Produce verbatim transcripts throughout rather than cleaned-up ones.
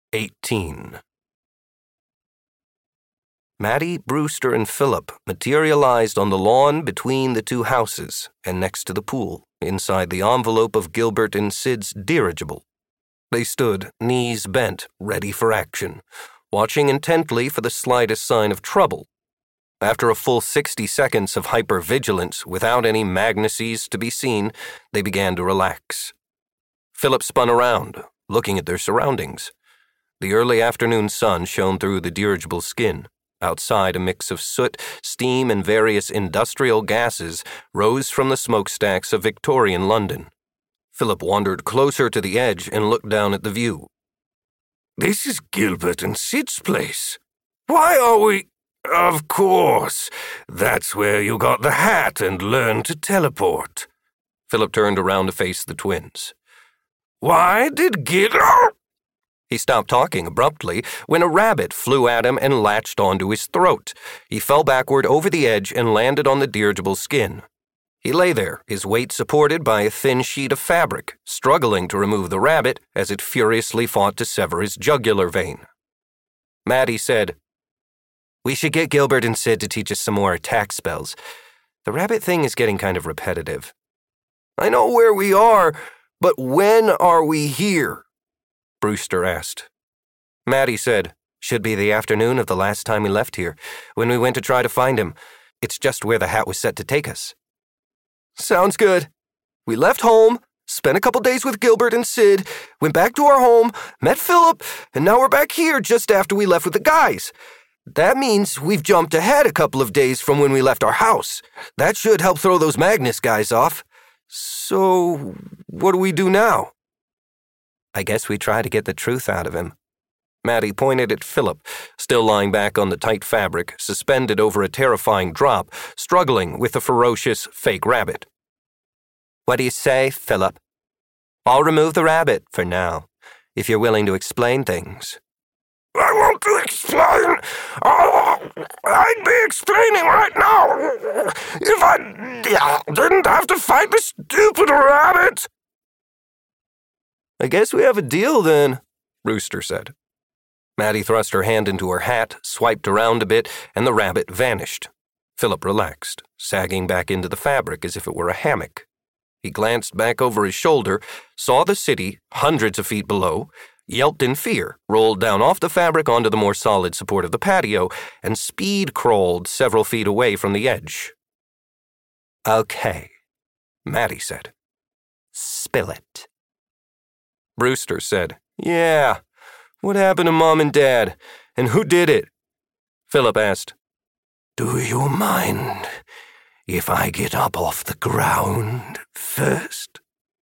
eighteen. Maddie, Brewster, and Philip materialized on the lawn between the two houses and next to the pool, inside the envelope of Gilbert and Sid's dirigible. They stood, knees bent, ready for action, watching intently for the slightest sign of trouble. After a full sixty seconds of hypervigilance without any Magnuses to be seen, they began to relax. Philip spun around, looking at their surroundings. The early afternoon sun shone through the dirigible's skin. Outside, a mix of soot, steam, and various industrial gases rose from the smokestacks of Victorian London. Philip wandered closer to the edge and looked down at the view. "This is Gilbert and Sid's place. Why are we... Of course. That's where you got the hat and learned to teleport." Philip turned around to face the twins. "Why did Gil..." He stopped talking abruptly when a rabbit flew at him and latched onto his throat. He fell backward over the edge and landed on the dirigible's skin. He lay there, his weight supported by a thin sheet of fabric, struggling to remove the rabbit as it furiously fought to sever his jugular vein. Maddie said, "We should get Gilbert and Sid to teach us some more attack spells. The rabbit thing is getting kind of repetitive." "I know where we are, but when are we here?" Brewster asked. Maddie said, "Should be the afternoon of the last time we left here, when we went to try to find him. It's just where the hat was set to take us." "Sounds good. We left home, spent a couple days with Gilbert and Sid, went back to our home, met Philip, and now we're back here just after we left with the guys. That means we've jumped ahead a couple of days from when we left our house. That should help throw those Magnus guys off. So, what do we do now?" "I guess we try to get the truth out of him." Maddie pointed at Philip, still lying back on the tight fabric, suspended over a terrifying drop, struggling with a ferocious fake rabbit. "What do you say, Philip? I'll remove the rabbit for now, if you're willing to explain things." "I want to explain. Oh, I'd be explaining right now if I didn't have to fight the stupid rabbit." "I guess we have a deal then," Brewster said. Maddie thrust her hand into her hat, swiped around a bit, and the rabbit vanished. Philip relaxed, sagging back into the fabric as if it were a hammock. He glanced back over his shoulder, saw the city, hundreds of feet below, yelped in fear, rolled down off the fabric onto the more solid support of the patio, and speed-crawled several feet away from the edge. "Okay," Maddie said. "Spill it." Brewster said, "Yeah, what happened to Mom and Dad, and who did it?" Philip asked, "Do you mind if I get up off the ground first?"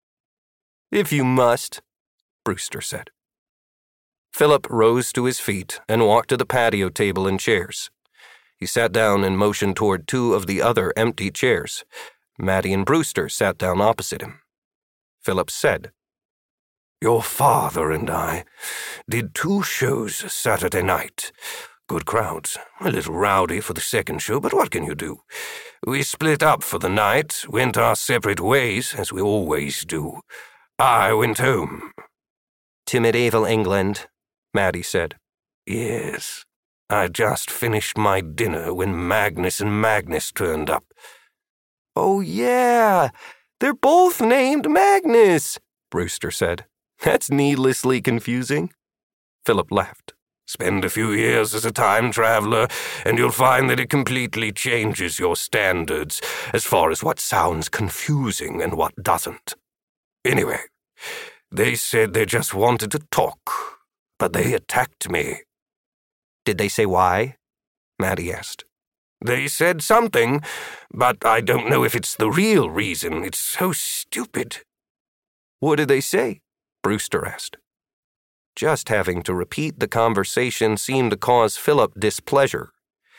"If you must," Brewster said. Philip rose to his feet and walked to the patio table and chairs. He sat down and motioned toward two of the other empty chairs. Maddie and Brewster sat down opposite him. Philip said, "Your father and I did two shows Saturday night. Good crowds. A little rowdy for the second show, but what can you do? We split up for the night, went our separate ways, as we always do. I went home." "To medieval England," Maddie said. "Yes. I just finished my dinner when Magnus and Magnus turned up." "Oh, yeah. They're both named Magnus," Brewster said. "That's needlessly confusing." Philip laughed. "Spend a few years as a time traveler, and you'll find that it completely changes your standards as far as what sounds confusing and what doesn't. Anyway, they said they just wanted to talk, but they attacked me." "Did they say why?" Maddie asked. "They said something, but I don't know if it's the real reason. It's so stupid." "What did they say?" Brewster asked. Just having to repeat the conversation seemed to cause Philip displeasure.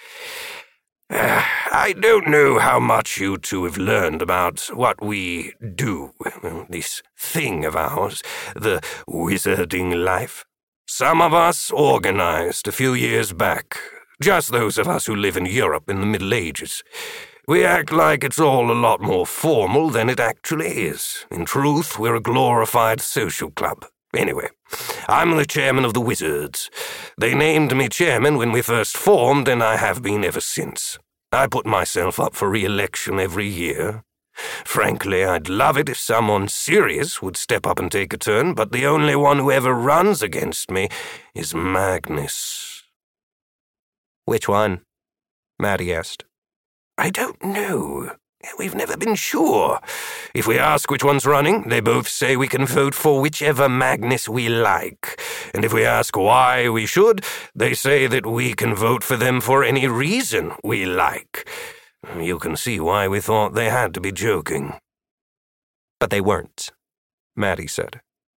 Uh, I don't know how much you two have learned about what we do, this thing of ours, the wizarding life. Some of us organized a few years back, just those of us who live in Europe in the Middle Ages. We act like it's all a lot more formal than it actually is. In truth, we're a glorified social club. Anyway, I'm the chairman of the Wizards. They named me chairman when we first formed, and I have been ever since. I put myself up for re-election every year. Frankly, I'd love it if someone serious would step up and take a turn, but the only one who ever runs against me is Magnus. Which one? Maddie asked. I don't know. We've never been sure. If we ask which one's running, they both say we can vote for whichever Magnus we like. And if we ask why we should, they say that we can vote for them for any reason we like. You can see why we thought they had to be joking. But they weren't, Maddie said.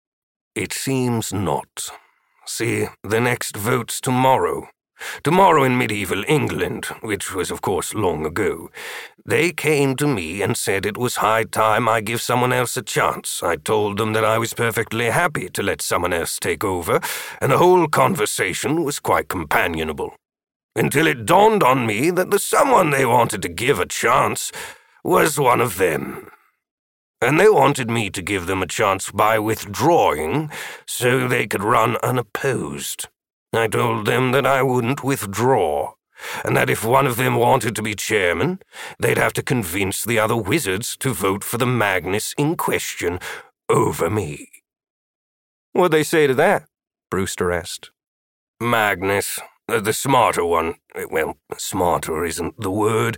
It seems not. See, the next vote's tomorrow. Tomorrow in medieval England, which was of course long ago, they came to me and said it was high time I give someone else a chance. I told them that I was perfectly happy to let someone else take over, and the whole conversation was quite companionable. Until it dawned on me that the someone they wanted to give a chance was one of them. And they wanted me to give them a chance by withdrawing so they could run unopposed. I told them that I wouldn't withdraw, and that if one of them wanted to be chairman, they'd have to convince the other wizards to vote for the Magnus in question over me. What'd they say to that? Brewster asked. Magnus, uh, the smarter one, well, smarter isn't the word,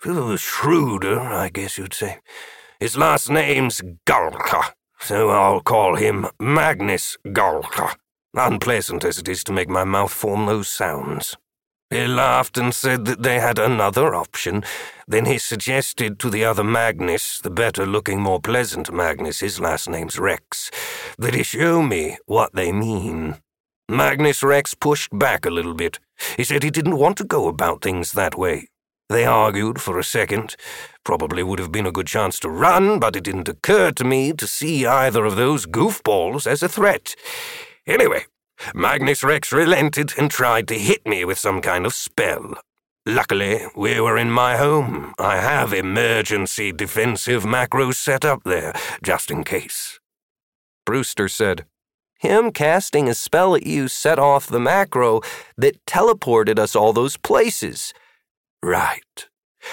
shrewder, I guess you'd say. His last name's Gulka, so I'll call him Magnus Gulka. Unpleasant as it is to make my mouth form those sounds. He laughed and said that they had another option. Then he suggested to the other Magnus, the better-looking, more pleasant Magnus, his last name's Rex, that he show me what they mean. Magnus Rex pushed back a little bit. He said he didn't want to go about things that way. They argued for a second. Probably would have been a good chance to run, but it didn't occur to me to see either of those goofballs as a threat. Anyway, Magnus Rex relented and tried to hit me with some kind of spell. Luckily, we were in my home. I have emergency defensive macros set up there, just in case. Brewster said, Him casting a spell at you set off the macro that teleported us all those places. Right.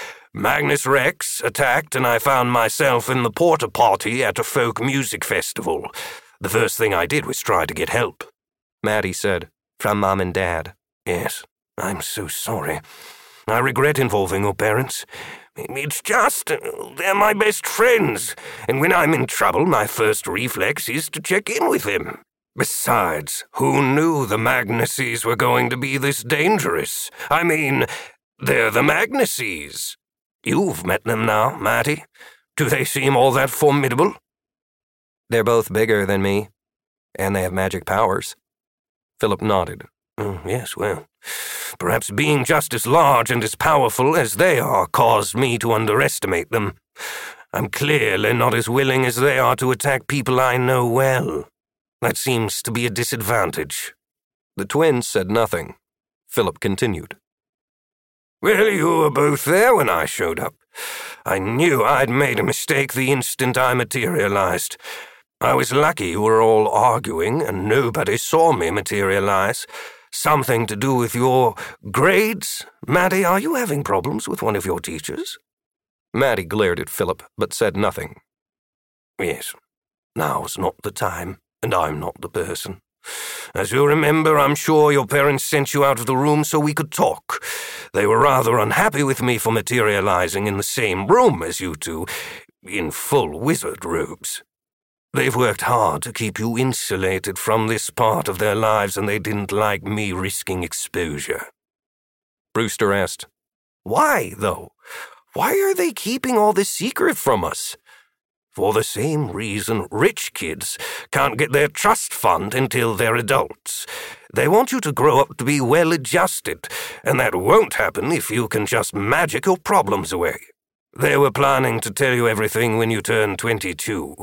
Magnus Rex attacked and I found myself in the porta potty at a folk music festival. The first thing I did was try to get help. Maddie said, from Mom and Dad. Yes, I'm so sorry. I regret involving your parents. It's just, uh, they're my best friends, and when I'm in trouble, my first reflex is to check in with them. Besides, who knew the Magnuses were going to be this dangerous? I mean, they're the Magnuses. You've met them now, Matty. Do they seem all that formidable? They're both bigger than me, and they have magic powers. Philip nodded. Oh, yes, well, perhaps being just as large and as powerful as they are caused me to underestimate them. I'm clearly not as willing as they are to attack people I know well. That seems to be a disadvantage. The twins said nothing. Philip continued. Well, you were both there when I showed up. I knew I'd made a mistake the instant I materialized. I was lucky you were all arguing and nobody saw me materialize. Something to do with your grades? Maddie, are you having problems with one of your teachers? Maddie glared at Philip, but said nothing. Yes, now's not the time, and I'm not the person. As you remember, I'm sure your parents sent you out of the room so we could talk. They were rather unhappy with me for materializing in the same room as you two, in full wizard robes. They've worked hard to keep you insulated from this part of their lives, and they didn't like me risking exposure. Brewster asked, Why, though? Why are they keeping all this secret from us? For the same reason rich kids can't get their trust fund until they're adults. They want you to grow up to be well-adjusted, and that won't happen if you can just magic your problems away. They were planning to tell you everything when you turn twenty-two.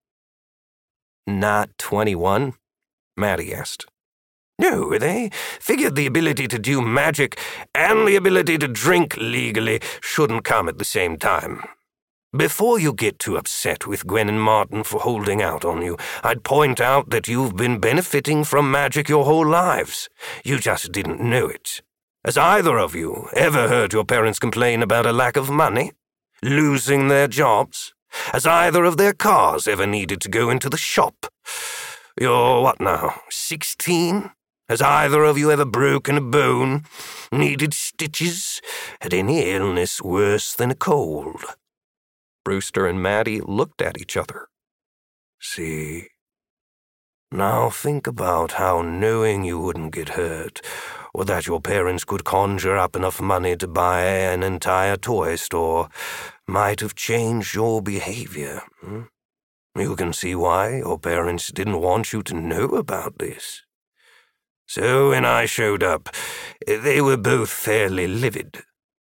Not twenty-one? Maddie asked. No, they figured the ability to do magic and the ability to drink legally shouldn't come at the same time. Before you get too upset with Gwen and Martin for holding out on you, I'd point out that you've been benefiting from magic your whole lives. You just didn't know it. Has either of you ever heard your parents complain about a lack of money? Losing their jobs? Has either of their cars ever needed to go into the shop? You're what now, sixteen? Has either of you ever broken a bone, needed stitches, had any illness worse than a cold? Brewster and Maddie looked at each other. See? Now think about how knowing you wouldn't get hurt, or that your parents could conjure up enough money to buy an entire toy store, might have changed your behavior. Hmm? You can see why your parents didn't want you to know about this. So when I showed up, they were both fairly livid.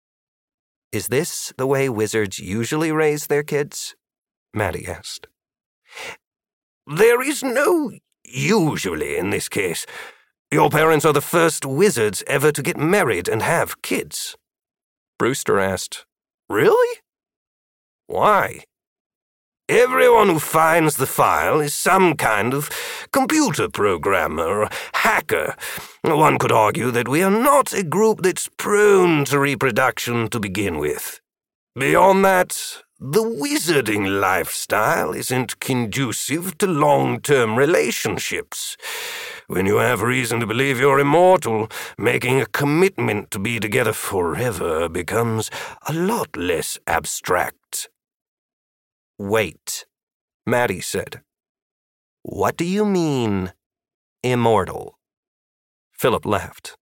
Is this the way wizards usually raise their kids? Maddie asked. There is no usually in this case. Your parents are the first wizards ever to get married and have kids. Brewster asked, Really? Why? Everyone who finds the file is some kind of computer programmer or hacker. One could argue that we are not a group that's prone to reproduction to begin with. Beyond that, the wizarding lifestyle isn't conducive to long-term relationships. When you have reason to believe you're immortal, making a commitment to be together forever becomes a lot less abstract. Wait, Maddie said. What do you mean, immortal? Philip laughed.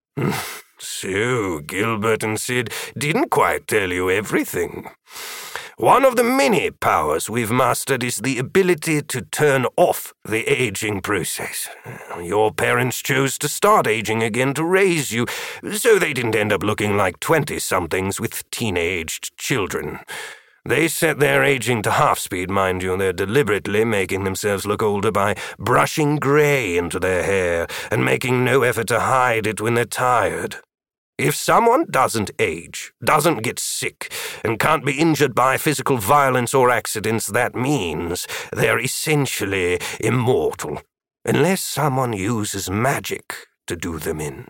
So, Gilbert and Sid didn't quite tell you everything. One of the many powers we've mastered is the ability to turn off the aging process. Your parents chose to start aging again to raise you, so they didn't end up looking like twenty-somethings with teenaged children. They set their aging to half speed, mind you. They're deliberately making themselves look older by brushing grey into their hair and making no effort to hide it when they're tired. If someone doesn't age, doesn't get sick, and can't be injured by physical violence or accidents, that means they're essentially immortal, unless someone uses magic to do them in.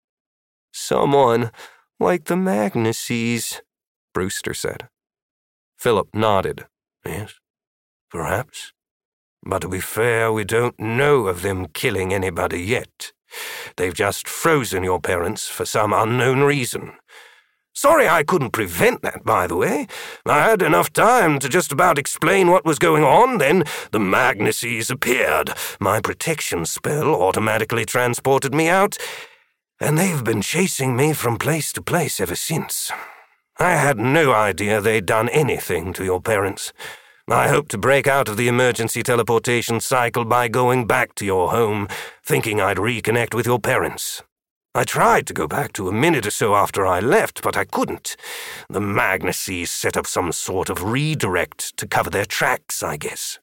Someone like the Magnuses, Brewster said. Philip nodded. Yes, perhaps. But to be fair, we don't know of them killing anybody yet. They've just frozen your parents for some unknown reason. Sorry I couldn't prevent that, by the way. I had enough time to just about explain what was going on, then the Magnuses appeared. My protection spell automatically transported me out, and they've been chasing me from place to place ever since. I had no idea they'd done anything to your parents. I hoped to break out of the emergency teleportation cycle by going back to your home, thinking I'd reconnect with your parents. I tried to go back to a minute or so after I left, but I couldn't. The Magnuses set up some sort of redirect to cover their tracks, I guess.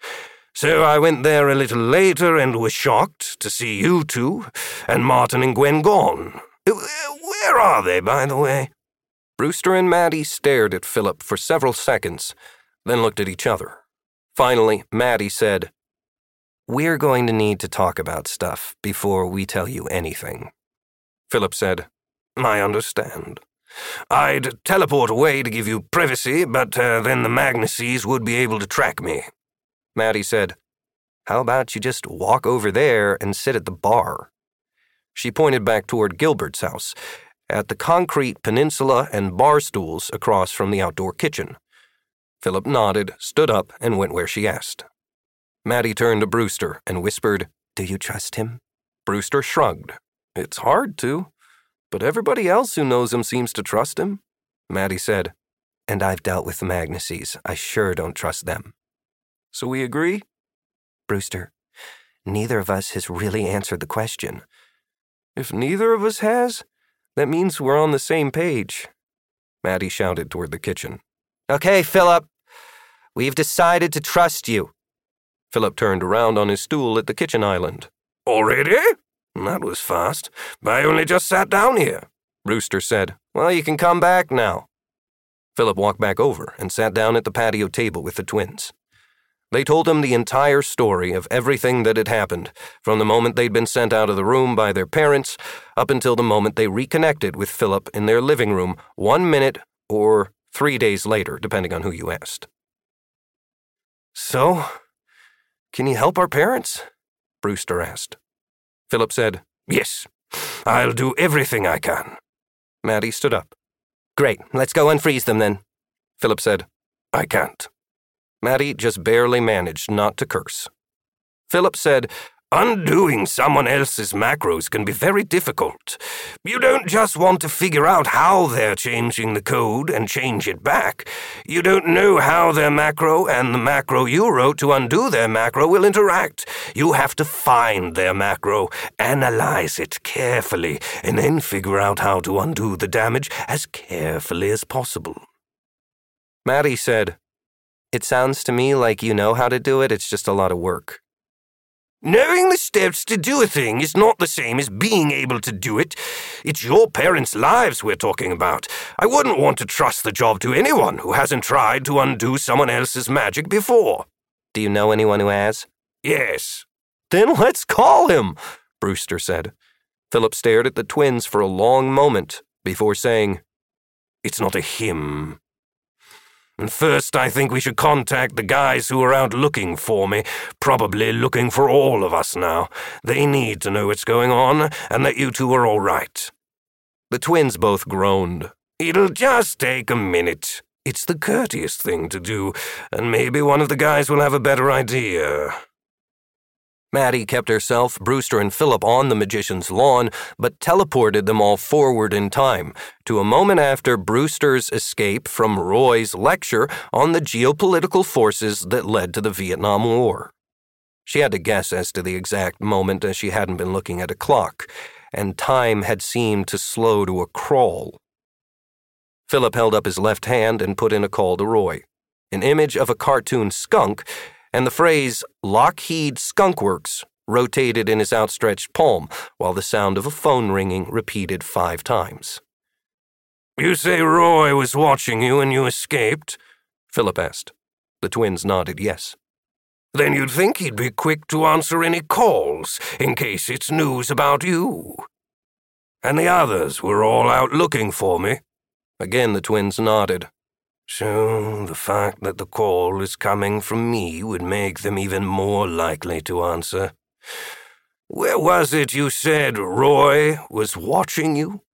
So I went there a little later and was shocked to see you two and Martin and Gwen gone. Where are they, by the way? Brewster and Maddie stared at Philip for several seconds, then looked at each other. Finally, Maddie said, We're going to need to talk about stuff before we tell you anything. Philip said, I understand. I'd teleport away to give you privacy, but uh, then the Magnuses would be able to track me. Maddie said, How about you just walk over there and sit at the bar? She pointed back toward Gilbert's house, at the concrete peninsula and bar stools across from the outdoor kitchen. Philip nodded, stood up, and went where she asked. Maddie turned to Brewster and whispered, Do you trust him? Brewster shrugged. It's hard to, but everybody else who knows him seems to trust him. Maddie said, And I've dealt with the Magnuses. I sure don't trust them. So we agree? Brewster, neither of us has really answered the question. If neither of us has, that means we're on the same page. Maddie shouted toward the kitchen. Okay, Philip. We've decided to trust you. Philip turned around on his stool at the kitchen island. Already? That was fast. I only just sat down here. Brewster said, Well, you can come back now. Philip walked back over and sat down at the patio table with the twins. They told him the entire story of everything that had happened, from the moment they'd been sent out of the room by their parents up until the moment they reconnected with Philip in their living room one minute or three days later, depending on who you asked. "So, can you help our parents?" Brewster asked. Philip said, "Yes, I'll do everything I can." Maddie stood up. "Great, let's go unfreeze them then." Philip said, "I can't." Maddie just barely managed not to curse. Philip said, "Undoing someone else's macros can be very difficult. You don't just want to figure out how they're changing the code and change it back. You don't know how their macro and the macro you wrote to undo their macro will interact. You have to find their macro, analyze it carefully, and then figure out how to undo the damage as carefully as possible." Maddie said, "It sounds to me like you know how to do it, it's just a lot of work." "Knowing the steps to do a thing is not the same as being able to do it. It's your parents' lives we're talking about. I wouldn't want to trust the job to anyone who hasn't tried to undo someone else's magic before." "Do you know anyone who has?" "Yes." "Then let's call him," Brewster said. Philip stared at the twins for a long moment before saying, "It's not a him. And first, I think we should contact the guys who are out looking for me, probably looking for all of us now. They need to know what's going on and that you two are all right." The twins both groaned. "It'll just take a minute. It's the courteous thing to do, and maybe one of the guys will have a better idea." Maddie kept herself, Brewster, and Philip on the magician's lawn, but teleported them all forward in time, to a moment after Brewster's escape from Roy's lecture on the geopolitical forces that led to the Vietnam War. She had to guess as to the exact moment as she hadn't been looking at a clock, and time had seemed to slow to a crawl. Philip held up his left hand and put in a call to Roy, an image of a cartoon skunk, and the phrase Lockheed Skunk Works rotated in his outstretched palm, while the sound of a phone ringing repeated five times. "You say Roy was watching you and you escaped?" Philip asked. The twins nodded yes. "Then you'd think he'd be quick to answer any calls, in case it's news about you. And the others were all out looking for me?" Again the twins nodded. "So the fact that the call is coming from me would make them even more likely to answer. Where was it you said Roy was watching you?"